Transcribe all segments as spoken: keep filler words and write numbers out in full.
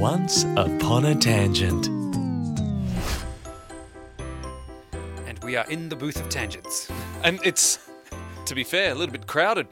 Once Upon a Tangent. And we are in the booth of tangents. And it's, to be fair, a little bit crowded.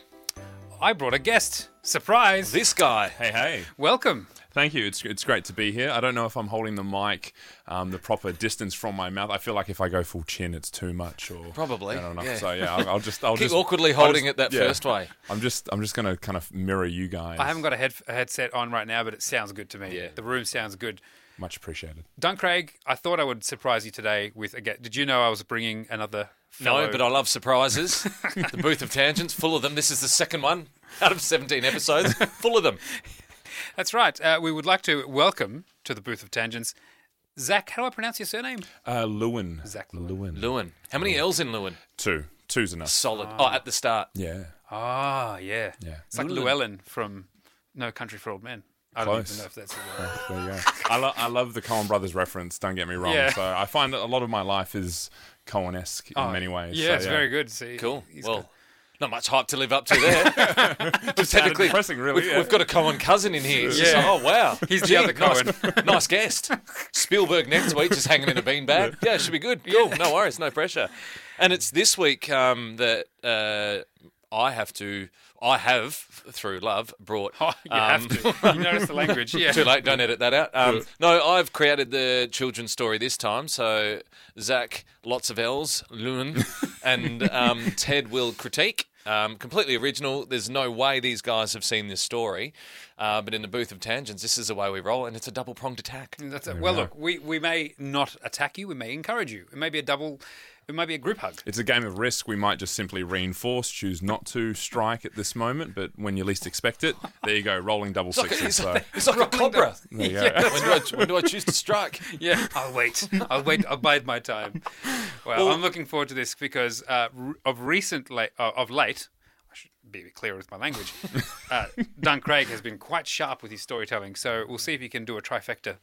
I brought a guest. Surprise! This guy. Hey, hey. Welcome. Thank you. It's it's great to be here. I don't know if I'm holding the mic um, the proper distance from my mouth. I feel like if I go full chin, it's too much. Or Probably, I don't know. yeah. So yeah, I'll, I'll just I'll Keep just awkwardly I'll holding just- it that yeah. first way. I'm just I'm just gonna kind of mirror you guys. I haven't got a, head, a headset on right now, but it sounds good to me. Yeah. The room sounds good. Much appreciated. Dun Craig, I thought I would surprise you today with a guest. Did you know I was bringing another fellow? No, but I love surprises. The booth of tangents, full of them. This is the second one out of seventeen episodes, full of them. That's right. Uh, we would like to welcome to the booth of tangents, Zach. How do I pronounce your surname? Uh, Lewin. Zach Lewin. Lewin. Lewin. How many L's in Lewin? Two. Two's enough. Solid. Oh, at the start. Yeah. Ah, yeah. Yeah. It's like Llewellyn. Llewellyn from No Country for Old Men. I don't Close. even know if that's a word. There you go. I, lo- I love the Coen Brothers reference. Don't get me wrong. Yeah. So I find that a lot of my life is Coen-esque in Oh, many ways. Yeah, So, it's very good. See, Cool. he's Well, got- not much hype to live up to there. We've technically, depressing, really, We've, yeah. we've got a Coen cousin in here. It's just, Yeah. oh, wow. He's the Gee, other nice, Coen. nice guest. Spielberg next week, just hanging in a beanbag. Yeah, it should be good. Cool. No worries. No pressure. And it's this week um, that uh, I have to, I have, through love, brought... Oh, you um, have to. You notice the language. Yeah. Too late, don't edit that out. Um, no, I've created the children's story this time. So Zach, lots of L's, Lewin, and um, Ted will critique. Um, completely original. There's no way these guys have seen this story. Uh, but in the booth of tangents, this is the way we roll, and it's a double-pronged attack. That's it. Well, look, we, we may not attack you. We may encourage you. It may be a double... It might be a group hug. It's a game of risk. We might just simply reinforce, choose not to strike at this moment, but when you least expect it, there you go, rolling double sixes. So It's like a cobra. there you go. when, do I, when do I choose to strike? Yeah, I'll wait. I'll wait. I'll bide my time. Well, I'm looking forward to this because uh, r- of recent, la- uh, of late, I should be a bit clearer with my language. uh, Dun Craig has been quite sharp with his storytelling, so we'll see if he can do a trifecta.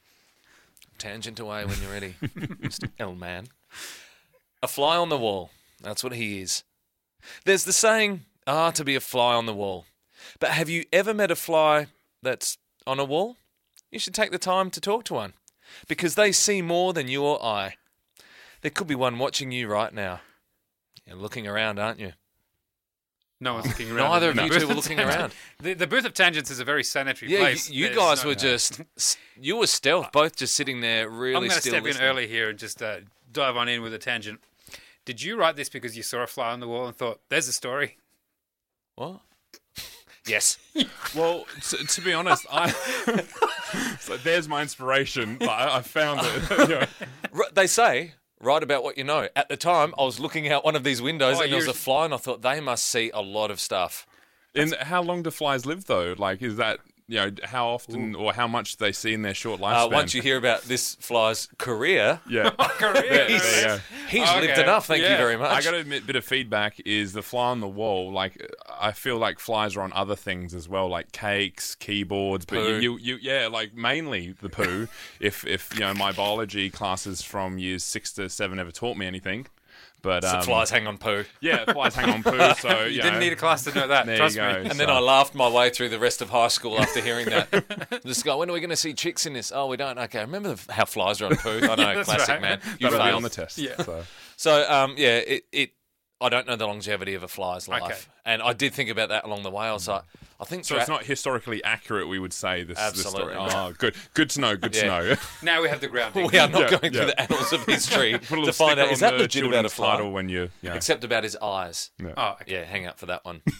Tangent away when you're ready, Mister L-Man. A fly on the wall. That's what he is. There's the saying, ah, to be a fly on the wall. But have you ever met a fly that's on a wall? You should take the time to talk to one, because they see more than you or I. There could be one watching you right now. You're looking around, aren't you? No one's looking around. Neither in of the you booth two were of looking tangents. around. The, the booth of tangents is a very sanitary Yeah, place. you, you There's guys no- were just, you were stealth, both just sitting there really I'm going to still step in listening. early here and just uh, dive on in with a tangent. Did you write this because you saw a fly on the wall and thought, there's a story? What? Yes. Well, to, to be honest, I so there's my inspiration. But I, I found it. You know, R- They say, write about what you know. At the time, I was looking out one of these windows Oh, and there was you're- a fly, and I thought they must see a lot of stuff. and how long do flies live though? Like, is that you know how often or how much do they see in their short lifespan? Uh, once you hear about this fly's career, yeah. Career. There you go. he's Okay. lived enough. Thank you Yeah. very much. I got to admit, bit of feedback is the fly on the wall. Like, I feel like flies are on other things as well, like cakes, keyboards. But Poo. you, you, you, yeah, like mainly the poo. if, if you know, my biology classes from years six to seven ever taught me anything. But So um, flies hang on poo. yeah, flies hang on poo. So You you didn't know, need a class to know that. There Trust you go. me. And then So- I laughed my way through the rest of high school after hearing that. This guy, when are we going to see chicks in this? Oh, we don't. Okay, remember the, how flies are on poo? I know, that's classic, right. man. You that'll be failed. on the test. Yeah. So. So, um, yeah, it, it. I don't know the longevity of a fly's life, Okay. and I did think about that along the way. I was like, I think So dra- it's not historically accurate, we would say, this, this Absolutely story. not. Oh, good. Good to know, good Yeah. to know. Now we have the grounding. we are not Yeah, going yeah. through the annals of history Put a little to find sticker out is on that the legit about a children's fly, title when you, yeah. except about his eyes. Oh, okay. Yeah, hang up for that one.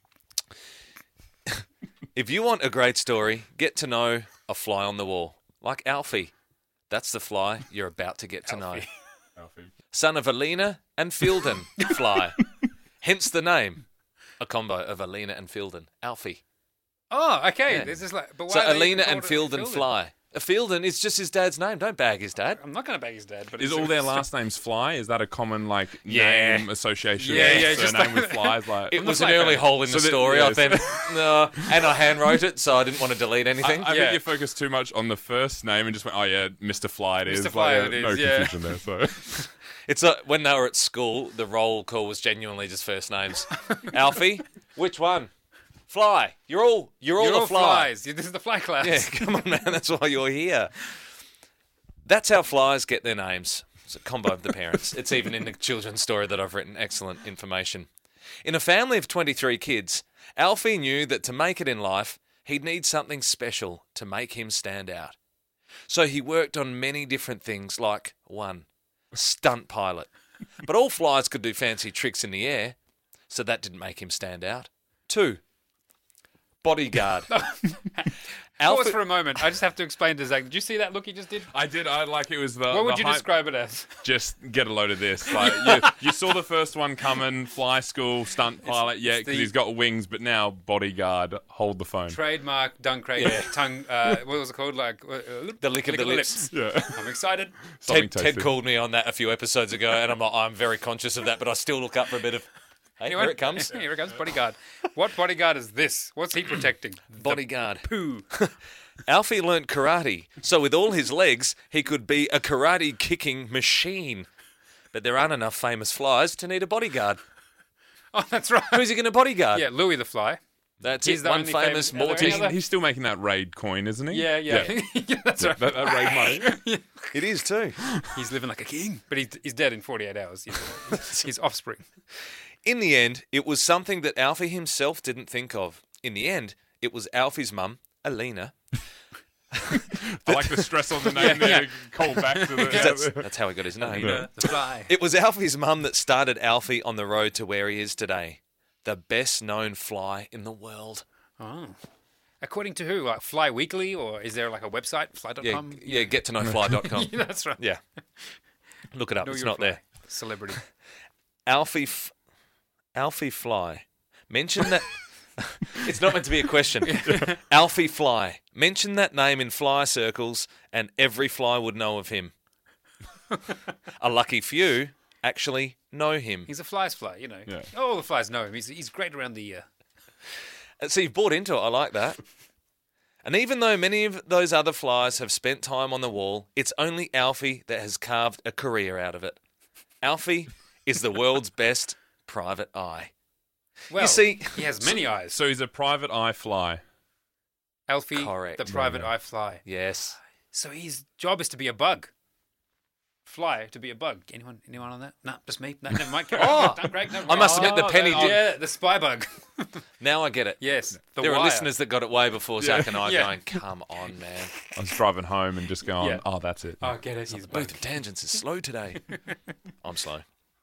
If you want a great story, get to know a fly on the wall, like Alfie. That's the fly you're about to get to know. Son of Alina and Fielden fly. Hence the name. A combo of Alina and Fielden. Alfie. Oh, okay. Yeah. This is like, but why So are they Alina called and it Fielden fly. A Fielden is just his dad's name. Don't bag his dad. I'm not going to bag his dad, but Is it's- all their it's last names Fly? Is that a common like Yeah. name association? Yeah, with yeah, just surname like- with flies? Like It was an like early a- hole in So the that- story. yeah, I so- then, no, and I handwrote it, so I didn't want to delete anything. I, I Yeah. think you focused too much on the first name and just went, oh yeah, Mister Fly it is. Mister Fly Like, it yeah, is, no yeah. confusion there. So It's a, when they were at school, the roll call was genuinely just first names. Alfie, which one? Fly. You're all you're all You're a all fly. flies. This is the fly class. Yeah, come on, man. That's why you're here. That's how flies get their names. It's a combo of the parents. It's even in the children's story that I've written. Excellent information. In a family of twenty-three kids, Alfie knew that to make it in life, he'd need something special to make him stand out. So he worked on many different things like, one, stunt pilot. But all flies could do fancy tricks in the air, so that didn't make him stand out. Two, bodyguard. Pause for a moment. I just have to explain to Zach. Did you see that look he just did? I did. I like it was the. What would the you hype- describe it as? Just get a load of this. Like you, you saw the first one coming, fly school, stunt pilot, yeah, it's because the- he's got wings, but now bodyguard, hold the phone. Trademark Dunk Craig tongue. Uh, what was it called? Like uh, The lick of the lips. Yeah. I'm excited. Something Ted, Ted tasty. called me on that a few episodes ago, and I'm like, I'm very conscious of that, but I still look up for a bit of. Hey, here it comes. Here it comes. Bodyguard. What bodyguard is this? What's he protecting? Bodyguard. Poo. Alfie learnt karate, so with all his legs, he could be a karate kicking machine. But there aren't enough famous flies to need a bodyguard. Oh, that's right. Who's he going to bodyguard? Yeah, Louis the Fly. That's He's it. the One only famous famous- are there Morty. any other- He's still making that raid coin, isn't he? Yeah, yeah. yeah that's right. That, that raid money. It is too. He's living like a king, but he's, he's dead in forty-eight hours. You know. His offspring. In the end, it was something that Alfie himself didn't think of. In the end, it was Alfie's mum, Alina. I like the stress on the name there. yeah. Call back to the. That's, that's how he got his name. Uh, the fly. It was Alfie's mum that started Alfie on the road to where he is today. The best known fly in the world. Oh. According to who? Like Fly Weekly, or is there like a website? Fly dot Yeah, com? yeah, get to know fly dot com. Yeah, that's right. Yeah. Look it up, Know it's your not fly. there. Celebrity. Alfie F- Alfie Fly. Mention that it's not meant to be a question. Alfie Fly. Mention that name in fly circles and every fly would know of him. A lucky few actually know him. He's a fly's fly, you know. Yeah. All the flies know him. He's, he's great around the year. Uh, So you've bought into it. I like that. And even though many of those other flies have spent time on the wall, it's only Alfie that has carved a career out of it. Alfie is the world's best private eye. Well, see- he has many eyes. So he's a private eye fly. Alfie, Correct. the private eye fly. Yes. So his job is to be a bug. Fly to be a bug. Anyone? Anyone on that? No, just me. No, never mind. Oh, Don't Greg, no, I must admit the oh, penny oh, did- Yeah, the spy bug. Now I get it. Yes, the there wire. are listeners that got it way before Zach and I Yeah. going, come on, man. I was driving home and just going, Yeah. oh, that's it. Oh, get it. He's a bug. Both of Tangents is slow today. I'm slow.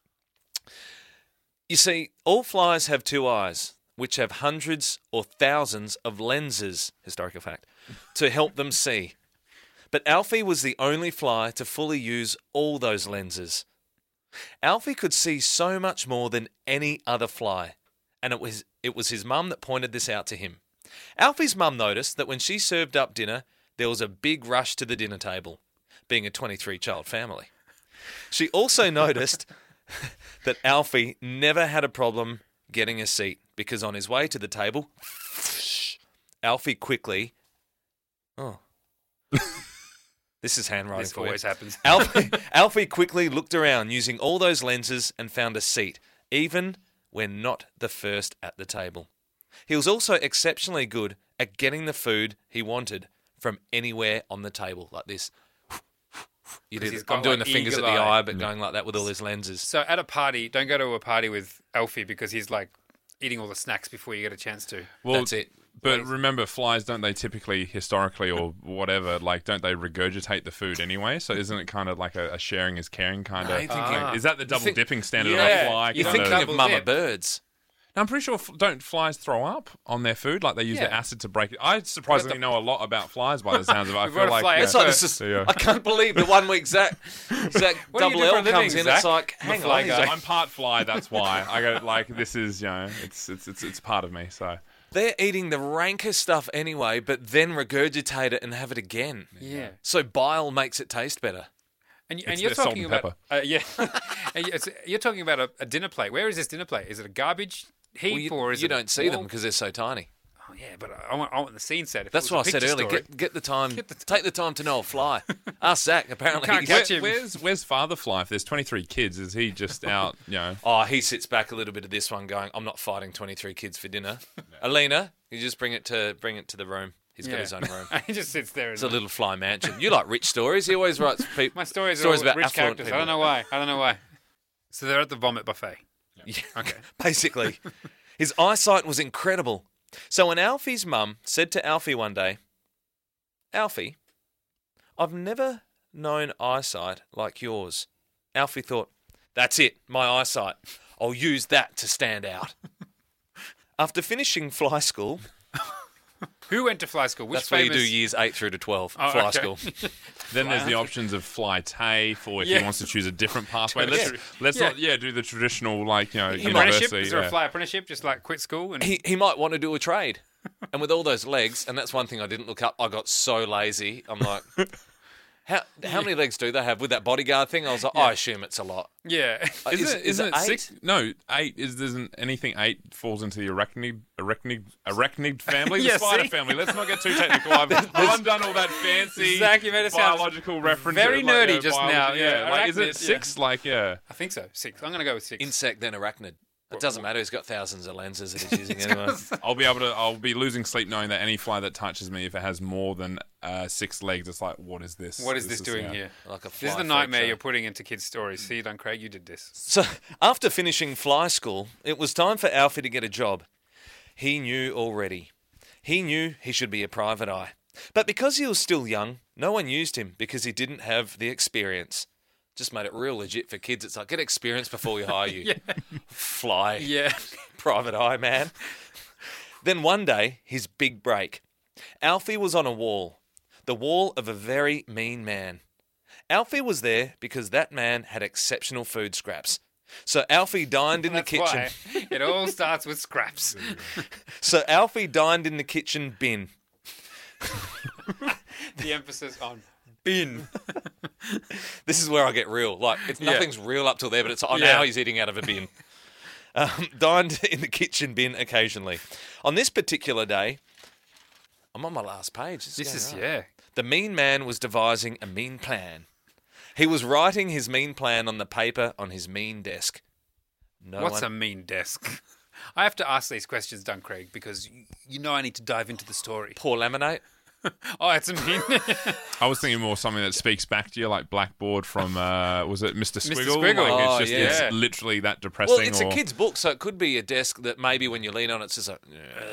You see, all flies have two eyes, which have hundreds or thousands of lenses, historical fact, to help them see. But Alfie was the only fly to fully use all those lenses. Alfie could see so much more than any other fly, and it was it was his mum that pointed this out to him. Alfie's mum noticed that when she served up dinner, there was a big rush to the dinner table, being a twenty-three child family. She also noticed that Alfie never had a problem getting a seat because on his way to the table, Alfie quickly... Oh. This is handwriting This for you. always happens. Alfie, Alfie quickly looked around using all those lenses and found a seat, even when not the first at the table. He was also exceptionally good at getting the food he wanted from anywhere on the table, like this. You 'Cause did, he's got, I'm doing like, the fingers at the eagle eye. eye, but going like that with all his lenses. So at a party, don't go to a party with Alfie because he's like eating all the snacks before you get a chance to. Well, That's it. But remember, flies, don't they typically, historically or whatever, like, don't they regurgitate the food anyway? So isn't it kind of like a, a sharing is caring kind No, of... you think Ah. Is that the double think- dipping standard Yeah, of a fly? you You're kind thinking of- of double mama dip. birds. No, I'm pretty sure, f- don't flies throw up on their food? Like, they use Yeah. their acid to break it. I surprisingly know a lot about flies by the sounds of it. I We've feel got a like... fly yeah. It's like Expert. this is, Yeah. I can't believe that one week Zach, Zach What do you Double do for a L living, comes in. Zach? It's like, I'm a hang fly on, he's guy. like, I'm part fly, that's why. I got like, this is, you know, it's, it's, it's, it's part of me, so... they're eating the rankest stuff anyway, but then regurgitate it and have it again. Yeah. So bile makes it taste better. And, y- It's and you're their salt talking and about uh, yeah, And it's, you're talking about a, a dinner plate. Where is this dinner plate? Is it a garbage heap Well, you or is you it don't see them wall? because they're so tiny. Oh, yeah, Yeah, but I want, I want the scene set. If That's it was what I a said picture earlier. story. Get, get the time. Get the take the time to know a fly. Ask Zach. Apparently, Can't he's- catch him. Where's where's Father Fly? If there's twenty-three kids, is he just out? You know. Oh, he sits back a little bit of this one, going, "I'm not fighting twenty-three kids for dinner." Alina, you just bring it to bring it to the room. He's got Yeah. his own room. he just sits there. It's a little fly mansion. You like rich stories. He always writes people. My stories, stories are all about rich affluent characters. people. I don't know why. I don't know why. So they're at the vomit buffet. Yeah. Okay. Basically, his eyesight was incredible. So when Alfie's mum said to Alfie one day, "Alfie, I've never known eyesight like yours," Alfie thought, "That's it, my eyesight. I'll use that to stand out." After finishing fly school, Who went to fly school? Which that's where you do famous... years eight through to twelve, Oh, fly okay. school. Then there's the options of fly TAFE, or if Yeah. he wants to choose a different pathway. Let's Yeah. let's Yeah. not yeah do the traditional like you know Apprenticeship? university. Is there yeah. a fly apprenticeship? Just like quit school and He he might want to do a trade. And with all those legs, and that's one thing I didn't look up, I got so lazy. I'm like, how how many legs do they have with that bodyguard thing? I was like, I assume it's a lot. yeah. Uh, Is, is, it, is isn't it it eight? six? No, eight is. Isn't anything eight falls into the arachnid, arachnid, arachnid family, the Yeah, spider see? family. Let's not get too technical. I've, I've undone all that fancy Zach, you made it sound biological reference. very like, nerdy uh, just biology. now. Yeah, Yeah, like, is arachnid, it yeah. six? Like, yeah. I think so. Six. I'm gonna go with six. Insect, then arachnid. It doesn't matter. He's got thousands of lenses that he's using anyway. I'll be able to. I'll be losing sleep knowing that any fly that touches me, if it has more than uh, six legs, it's like, what is this? what is this, doing yeah. here? Like a This is fly the nightmare freak you're show. putting into kids' stories. See, Don Craig, you did this. So after finishing fly school, it was time for Alfie to get a job. He knew already. He knew he should be a private eye. But because he was still young, no one used him because he didn't have the experience. Just made it real legit for kids. It's like, get experience before we hire you. Fly. Yeah. Private eye, man. Then one day, his big break. Alfie was on a wall. The wall of a very mean man. Alfie was there because that man had exceptional food scraps. So Alfie dined in the That's kitchen. why it all starts with scraps. So Alfie dined in the kitchen bin. The emphasis on bin. This is where I get real. Like, it's Yeah. nothing's real up till there, but it's oh, Yeah. now he's eating out of a bin. Um, dined in the kitchen bin occasionally. On this particular day, I'm on my last page. This going is right. yeah. The mean man was devising a mean plan. He was writing his mean plan on the paper on his mean desk. No What's one... a mean desk? I have to ask these questions, Don Craig, because you, you know I need to dive into the story. Pour laminate? Oh, it's a mean. I was thinking more something that speaks back to you, like Blackboard from uh, was it Mister Mister Squiggle? Squiggle. Like, Oh, it's just yeah. it's literally that depressing. Well, it's or... a kid's book, so it could be a desk that maybe when you lean on it, it's just a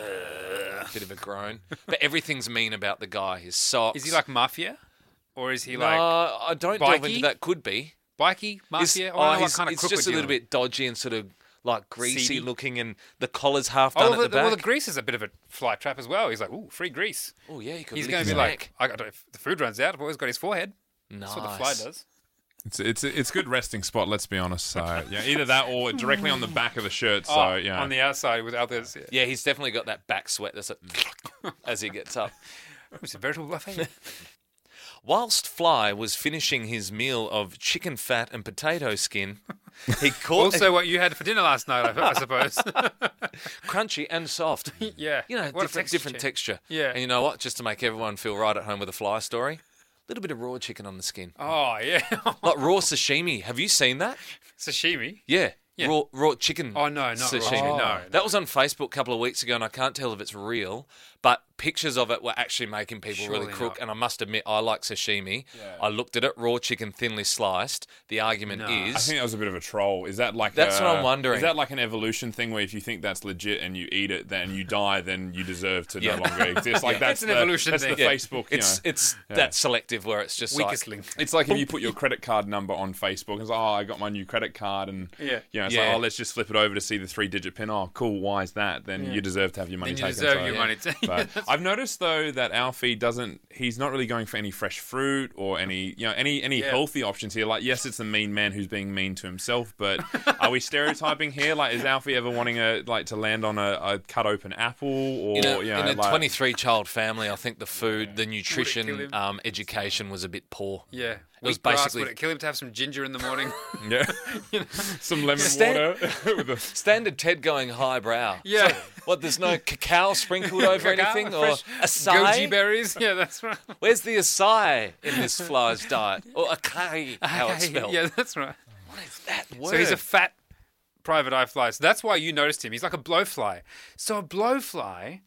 bit of a groan. But everything's mean about the guy. His socks. Is he like mafia, or is he No, like I don't delve bikey? into that. Could be. bikey It's, mafia? I oh, don't know what he's- kind of it's crook just a we're little dealing bit dodgy and sort of like greasy Seedy? looking, and the collar's half with. done Oh, at the, the back. well, the grease is a bit of a fly trap as well. He's like, ooh, free grease. Oh yeah, he could He's lick going to his be like, neck. I got if the food runs out. I've always got his forehead. Nice. That's what the fly does. It's it's it's good resting spot. Let's be honest. So yeah, either that or directly on the back of the shirt. So Oh, yeah, on the outside with others. Yeah. Yeah, he's definitely got that back sweat that's like as he gets up. It's a veritable buffet. Whilst Fly was finishing his meal of chicken fat and potato skin, he caught Also, what you had for dinner last night, I, I suppose. crunchy and soft. yeah. You know, What a different, texture different change. texture. Yeah. And you know what? Just to make everyone feel right at home with a Fly story, a little bit of raw chicken on the skin. Oh, yeah. Like raw sashimi. Have you seen that? Sashimi. Yeah. Yeah. Raw, raw chicken Oh, no, not raw sashimi. chicken, no, That no. was on Facebook a couple of weeks ago, and I can't tell if it's real, but pictures of it were actually making people really Surely crook. not. And I must admit, I like sashimi. I looked at it, raw chicken thinly sliced. The argument No. is... I think that was a bit of a troll. Is that like That's a- what I'm wondering. Is that like an evolution thing where if you think that's legit and you eat it, then you die, then you deserve to Yeah. no longer exist? Like Yeah. that's It's an the, evolution that's thing. the Yeah. Facebook. You It's know. it's Yeah. that selective where it's just Weakest like... link. It's like if you put your credit card number on Facebook, it's like, oh, I got my new credit card, and Yeah. you know, it's Yeah. like, oh, let's just flip it over to see the three-digit pin. Oh, cool, why is that? Then Yeah. you deserve to have your money Then you taken. deserve so- your Yeah. money. Too. But I've noticed though that Alfie doesn't. He's not really going for any fresh fruit or any, you know, any any Yeah. healthy options here. Like, yes, it's a mean man who's being mean to himself, but are we stereotyping here? Like, is Alfie ever wanting a like to land on a, a cut open apple or In a, you know, in a like, twenty-three child family, I think the food, the kill nutrition, him? um, education was a bit poor. Yeah. It was Wheat grass, basically would it kill him to have some ginger in the morning? Yeah. Some lemon Stand- water with a standard Ted going highbrow. Yeah. So, what, there's no cacao sprinkled over Cacao, anything? Or fresh goji acai? berries? Yeah, that's right. Where's the acai in this fly's diet? Or acai, how it's Okay, spelled. Yeah, that's right. What is that word? So he's a fat private eye fly. So that's why you noticed him. He's like a blowfly. So a blowfly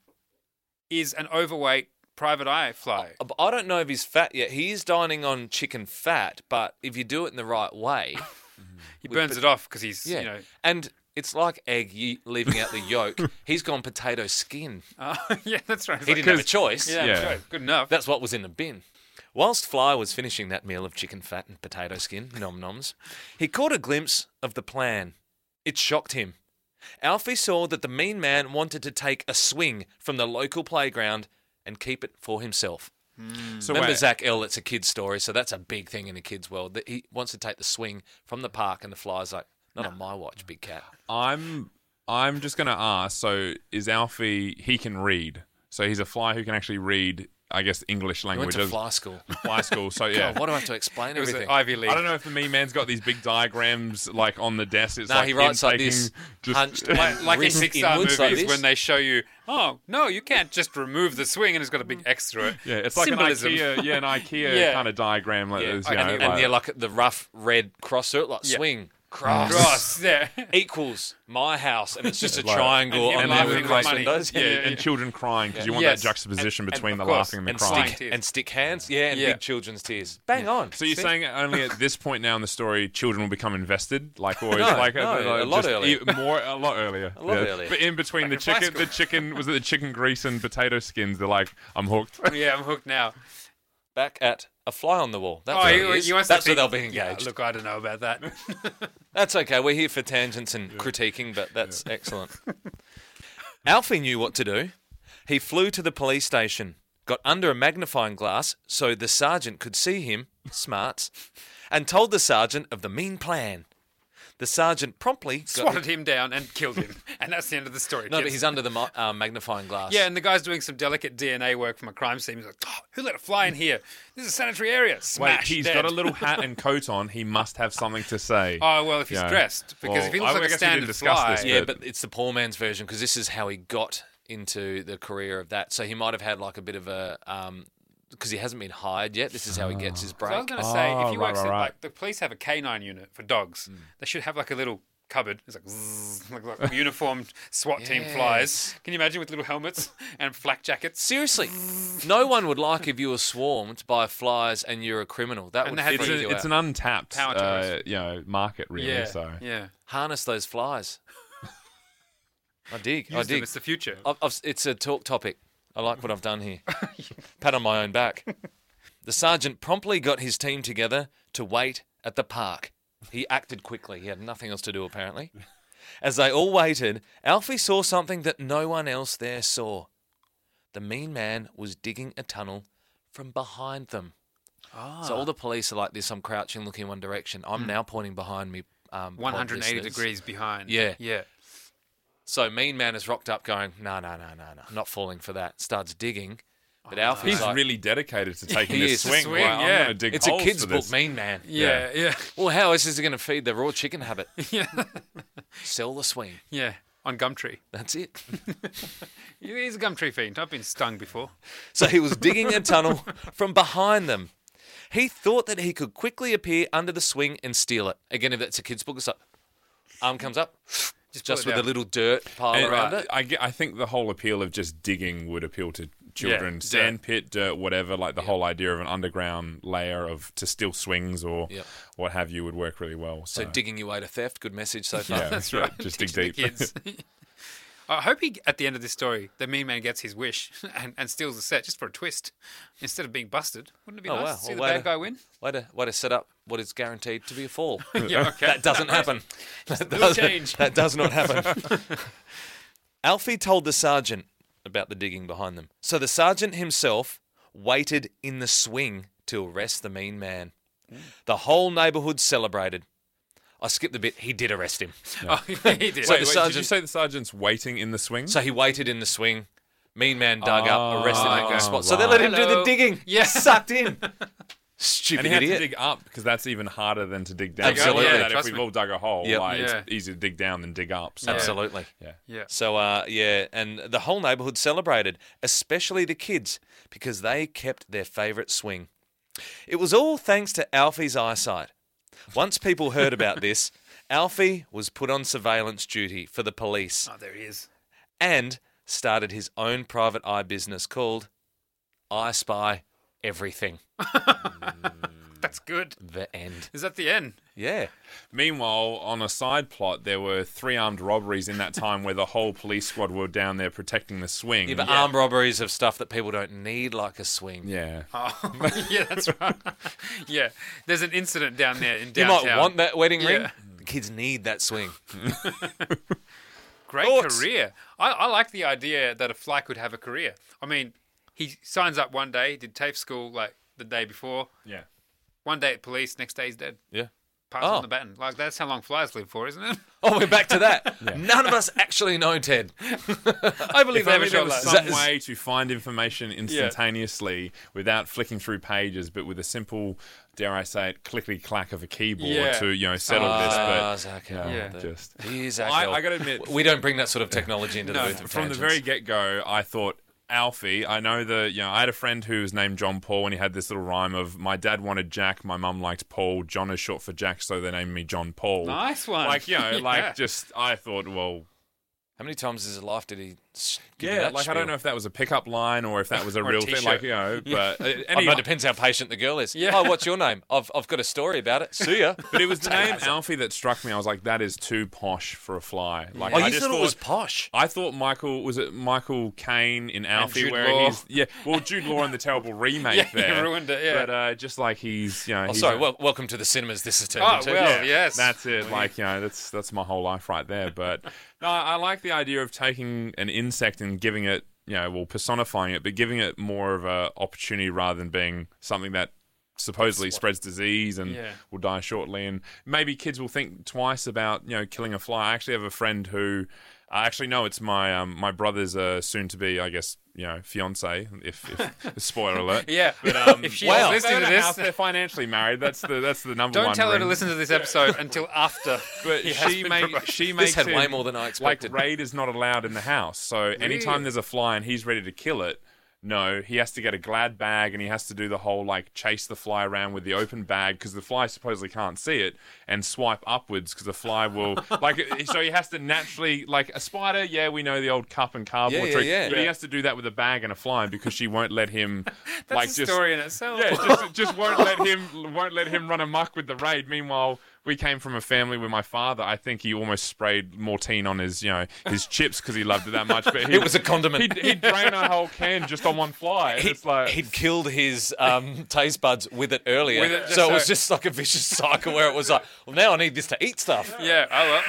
is an overweight private eye fly. I don't know if he's fat yet. He is dining on chicken fat, but if you do it in the right way, He burns it off because he's, yeah. you know. And it's like egg ye- leaving out the yolk. He's gone potato skin. Uh, yeah, that's right. It's He like- didn't have a choice. Yeah, Yeah. sure. Good enough. That's what was in the bin. Whilst Fly was finishing that meal of chicken fat and potato skin, nom noms, he caught a glimpse of the plan. It shocked him. Alfie saw that the mean man wanted to take a swing from the local playground and keep it for himself. So Remember wait, Zach L, it's a kid's story, so that's a big thing in a kid's world. That he wants to take the swing from the park and the Fly's like, not on my watch, big cat. I'm I'm just gonna ask. So is Alfie? He can read. So he's a fly who can actually read. I guess English He went language. to fly school. Fly school. So yeah. God, why do I have to explain It was everything? an Ivy League. I don't know if the mean man's got these big diagrams like on the desk. It's No, like he writes him like taking this, just- hunched, Like, like in wrist Pixar inwards movies like this. when they show you, oh, no, you can't just remove the swing and it's got a big X through it. Yeah, it's like Symbolism. an IKEA, yeah, an IKEA Yeah. kind of diagram. Like, Yeah. this, And- you know, and- and like- yeah, like the rough red cross through it, like Yeah. swing, cross, Cross, yeah. equals my house, and it's just a Like- triangle and on him the laughing cross with money. windows. yeah, yeah, and yeah. children crying because you want Yes. that juxtaposition And- and between of the course, laughing and the And crying. stick, tears. and stick hands, yeah, and Yeah. big children's tears. Bang on. So you're See? saying only at this point now in the story, children will become invested, like always, No, like no, like, a lot just earlier. e- more, a lot earlier, A lot earlier. But in between the Like in high chicken, the school. chicken was it the chicken grease and potato skins? They're like, I'm hooked. Yeah, I'm hooked now. Back at a fly on the wall. That's Oh, what he, it is. he wants to That's where think- they'll be engaged. Yeah, look, I don't know about that. That's okay. We're here for tangents and critiquing, but that's excellent. Alfie knew what to do. He flew to the police station, got under a magnifying glass so the sergeant could see him, smarts, and told the sergeant of the mean plan. The sergeant promptly got Swatted him down and killed him. And that's the end of the story. No, but kids. he's under the mo- uh, magnifying glass. Yeah, and the guy's doing some delicate D N A work from a crime scene. He's like, oh, who let a fly in here? This is a sanitary area. Wait, Smash, he's dead. got a little hat and coat on. He must have something to say. Oh, well, if he's Yeah. dressed. Because Well, if he looks I like a guess we didn't standard discuss fly... this, Yeah, but- but it's the poor man's version because this is how he got into the career of that. So he might have had like a bit of a... Um, because he hasn't been hired yet. This is how he gets his So I was break. going to say, Oh, if he right, works right, at, right. like, the police have a canine unit for dogs. Mm. They should have, like, a little cupboard. It's like, zzz, like, like uniformed SWAT team Yes. flies. Can you imagine with little helmets and flak jackets? Seriously, no one would like if you were swarmed by flies and you're a criminal. That And would they had freak It's, you a, it's out. an untapped, Power uh, tourist. you know, market really. yeah, So yeah. Harness those flies. I dig. I Use them. dig. It's the future. I've, I've, it's a talk topic. I like what I've done here. Pat on my own back. The sergeant promptly got his team together to wait at the park. He acted quickly. He had nothing else to do, apparently. As they all waited, Alfie saw something that no one else there saw. The mean man was digging a tunnel from behind them. Ah. So all the police are like this. I'm crouching, looking one direction. I'm now pointing behind me. Um, pod one hundred eighty listeners. degrees behind. Yeah. Yeah. So Mean Man has rocked up going, no, no, no, no, no, I'm not falling for that. Starts digging. But Oh, Alfie's he's like, really dedicated to taking He this is. swing. Swing, Like, I'm yeah. going to dig it's a holes kid's for book, this. Mean Man. Yeah, yeah, Well, how else is he going to feed the raw chicken habit? yeah, Sell the swing. yeah. On Gumtree. That's it. He's a Gumtree fiend. I've been stung before. So he was digging a tunnel from behind them. He thought that he could quickly appear under the swing and steal it. Again, if that's a kid's book, it's like, arm comes up, Just, just pull with it a down. little dirt pile And, around uh, it. I, ge- I think the whole appeal of just digging would appeal to children. Yeah, Sand pit, dirt, whatever. Like the Yeah. whole idea of an underground layer of to steal swings or Yep. what have you would work really well. So, So digging your way to theft. Good message so far. yeah, That's yeah, right. Just dig Teaching deep. the kids. I hope he, at the end of this story, the mean man gets his wish and, and steals the set just for a twist instead of being busted. Wouldn't it be Oh, nice wow. to see Well, the way bad to- guy win? Way to, way to set up what is guaranteed to be a fall. Yeah, okay. That doesn't happen. That Will does, change. that does not happen. Alfie told the sergeant about the digging behind them. So the sergeant himself waited in the swing to arrest the mean man. The whole neighbourhood celebrated. I skipped a bit. He did arrest him. Oh, he did. So Wait, the wait, did you sergeant- say the sergeant's waiting in the swing? So he waited in the swing. Mean man dug up, Oh, arrested him on the okay. spot. So they let him do the Hello. digging. Yeah. Sucked in. Stupid And he had idiot. to dig up because that's even harder than to dig down. Absolutely. So Yeah, that if trust we've me. all dug a hole, Yep. like, Yeah. it's easier to dig down than dig up. So, Absolutely. Yeah. Yeah. So, uh, yeah, and the whole neighbourhood celebrated, especially the kids, because they kept their favourite swing. It was all thanks to Alfie's eyesight. Once people heard about this, Alfie was put on surveillance duty for the police Oh, there he is. and started his own private eye business called I Spy Everything. That's good. The end. Is that the end? Yeah. Meanwhile, on a side plot, there were three armed robberies in that time where the whole police squad were down there protecting the swing. Yeah, but armed robberies of stuff that people don't need, like a swing. Yeah. Oh, yeah, that's right. Yeah, there's an incident down there in You downtown. might want that wedding ring. Yeah. The kids need that swing. Great Thoughts? career. I, I like the idea that a fly could have a career. I mean, he signs up one day, did TAFE school like the day before. Yeah. One day at police, next day he's dead. Yeah. Pass Oh. on the baton. Like that's how long flies live for, isn't it? Oh, we're back to that. None of us actually know Ted. I believe If they have only a there show was like some that. way to find information instantaneously without flicking through pages, but with a simple, dare I say it, clickety clack of a keyboard Yeah. to you know settle Ah, this. Zach But Hill. Yeah. uh, just He is Zach I, Hill. I got to admit, We don't bring that sort of technology into No, the booth. of from the tangents. very get go, I thought Alfie. I know the you know I had a friend who was named John Paul, and he had this little rhyme of my dad wanted Jack, my mum liked Paul. John is short for Jack, so they named me John Paul. Nice one. Like you know, Yeah. like just I thought, well, How many times in his life did he s- give you yeah, that like I spiel? don't know if that was a pickup line or if that was a Or a real thing, t-shirt. like you know, but uh, I don't anyway. know, it depends how patient the girl is. Yeah. Oh, what's your name? I've, I've got a story about it. See ya. But it was the name Alfie that struck me. I was like, that is too posh for a fly. Like, Oh, I you just thought it was posh. I thought Michael was it Michael Caine in Alfie Jude wearing Law. his yeah. Well, Jude Law in the terrible remake Yeah, he there ruined it, yeah. But uh, just like he's you know. Oh, he's sorry. a- Well, welcome to the cinemas. This is turned Oh, into. well, yes. That's it. Like you know, that's that's my whole life right there. But no, I like the idea of taking an insect and giving it, you know, well, personifying it, but giving it more of a opportunity rather than being something that supposedly spreads disease and Yeah. will die shortly. And maybe kids will think twice about you know killing a fly. I actually have a friend who. I actually know it's my um, my brother's uh, soon to be, I guess, you know, fiance. If, if spoiler alert. Yeah. But um, If she well, is listening they're to in a this- house, they're financially married. That's the that's the number one. Don't tell her to ring. listen to this episode until after. But he has she been make, proposed. she This makes had him, way more than I expected. Like Raid is not allowed in the house, so anytime Really? there's a fly and he's ready to kill it, no, he has to get a Glad bag and he has to do the whole like chase the fly around with the open bag because the fly supposedly can't see it and swipe upwards because the fly will like. So he has to naturally like a spider. Yeah, we know the old cup and cardboard Yeah, yeah, trick, yeah. but he Yeah. has to do that with a bag and a fly because she won't let him. That's like a just story in itself. yeah, just, just won't let him won't let him run amok with the Raid. Meanwhile, we came from a family where my father, I think he almost sprayed Mortine on his, you know, his chips because he loved it that much. But he, It was a condiment. He'd, he'd drain a whole can just on one fly. And He, it's like he'd killed his um, taste buds with it earlier, With it, just so it was so- just like a vicious cycle where it was like, well, now I need this to eat stuff. Yeah, I love.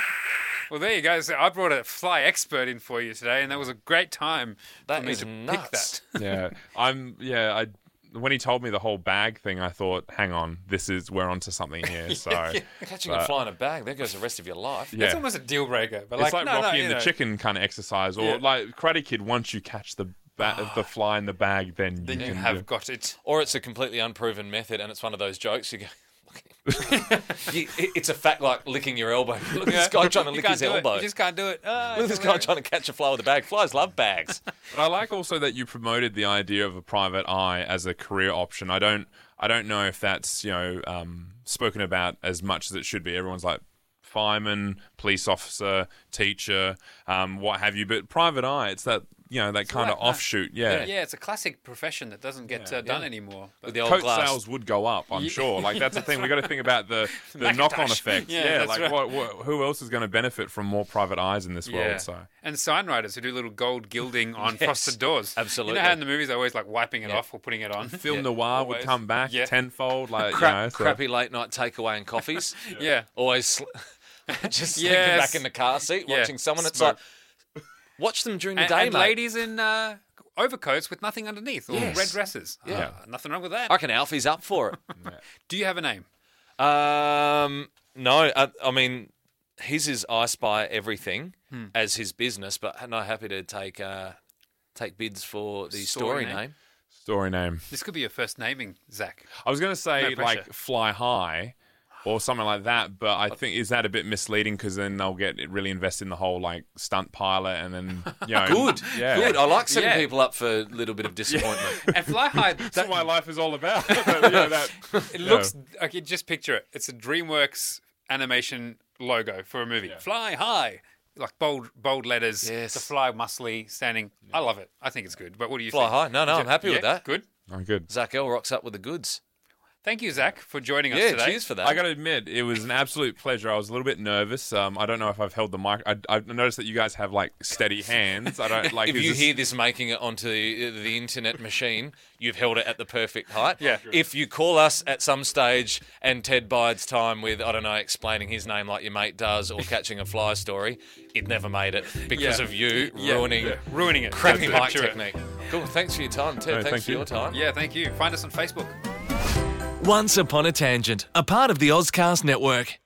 Well, there you go. So I brought a fly expert in for you today, and that was a great time That for me is to nuts. pick that. yeah, I'm yeah. I when he told me the whole bag thing, I thought, hang on, this is we're onto something here. So Catching a But- fly in a bag, there goes the rest of your life. yeah. It's almost a deal breaker. But It's like, like no, Rocky no, and you the know. Chicken kind of exercise, or Yeah. like Karate Kid. Once you catch the ba- the fly in the bag, then, Then you you can have do- got it. Or it's a completely unproven method, and it's one of those jokes you go. Look at him. You- it- it's a fact like licking your elbow. Look at this guy trying to You lick can't his do it. elbow. You just can't do it. Ah, Look at this it's guy trying to catch a fly with a bag. Flies love bags. But I like also that you promoted the idea of a private eye as a career option. I don't, I don't know if that's you know um, spoken about as much as it should be. Everyone's like fireman, police officer, teacher, um, what have you. But private eye, it's that you know that kind like of that. offshoot. Yeah. Yeah, it's a classic profession that doesn't get uh, done Yeah. anymore. But With the old Coat glass. sales would go up, I'm Yeah. sure. Like that's the thing. We got to think about the the Macintosh. knock-on effect. Yeah, Yeah, that's like right. what, what, who else is going to benefit from more private eyes in this yeah. world? So And signwriters who do little gold gilding on Yes, frosted doors. absolutely. You know how in the movies they're always like wiping it Yeah. off or putting it on? film Yeah, noir would always. come back Yeah. tenfold. Like Crap, you know, so- crappy late night takeaway and coffees. Yeah. Always sl- just sleeping Yes. back in the car seat Yeah. watching someone. It's Smoke. like, watch them during the And, day, and mate. ladies in uh, overcoats with nothing underneath or Yes. red dresses. Yeah. Ah, nothing wrong with that. I reckon Alfie's up for it. Do you have a name? Um, no, I, I mean, his is I Spy Everything Hmm. as his business, but no, happy to take uh, take bids for the Story story, name. name. Story name. This could be your first naming, Zach. I was going to say No pressure. like Fly High or something like that, but I think is that a bit misleading because then they'll get really invested in the whole like stunt pilot and then you know Good, yeah. good. I like setting Yeah. people up for a little bit of disappointment. And Fly High, That's what my life is all about. yeah, that, it looks, okay, just picture it. It's a DreamWorks animation logo for a movie. Fly High. Like bold bold letters, Yes. the fly muscly standing. I love it. I think it's good. But what do you Fly think? high. No, no, I'm happy with Yeah, that. Good. oh, good. Zach L rocks up with the goods. Thank you, Zach, for joining us Yeah, today. cheers for that. I got to admit, it was an absolute pleasure. I was a little bit nervous. Um, I don't know if I've held the mic. I, I've noticed that you guys have like steady hands. I don't like. if is you this- hear this making it onto the, the internet machine, you've held it at the perfect height. Yeah. If you call us at some stage and Ted bides time with, I don't know, explaining his name like your mate does or catching a fly story, it never made it because Yeah. of you Yeah, ruining yeah. ruining it. crappy That's mic true. technique. Cool. Thanks for your time, Ted. No, Thanks thank for you. your time. Yeah, thank you. Find us on Facebook. Once Upon a Tangent, a part of the Ozcast Network.